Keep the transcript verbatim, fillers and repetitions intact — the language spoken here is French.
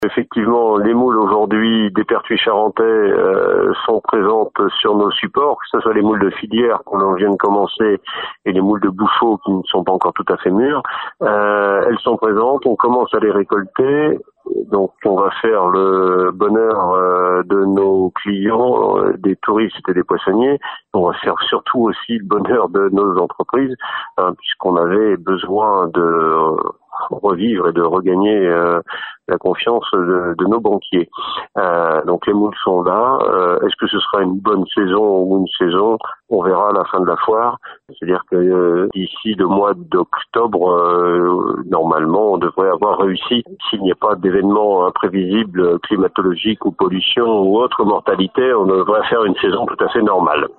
Effectivement, les moules aujourd'hui des Pertuis charentais euh, sont présentes sur nos supports, que ce soit les moules de filière qu'on vient de commencer et les moules de bouchot qui ne sont pas encore tout à fait mûres. Euh, elles sont présentes, on commence à les récolter, donc on va faire le bonheur euh, de nos clients, euh, des touristes et des poissonniers. On va faire surtout aussi le bonheur de nos entreprises, hein, puisqu'on avait besoin de euh, revivre et de regagner euh, la confiance de, de nos banquiers. Euh, donc les moules sont là. Euh, est-ce que ce sera une bonne saison ou une saison? On verra à la fin de la foire. C'est-à-dire que euh, d'ici le mois d'octobre, euh, normalement, on devrait avoir réussi, s'il n'y a pas d'événements imprévisibles, climatologiques ou pollution ou autre mortalité, on devrait faire une saison tout à fait normale.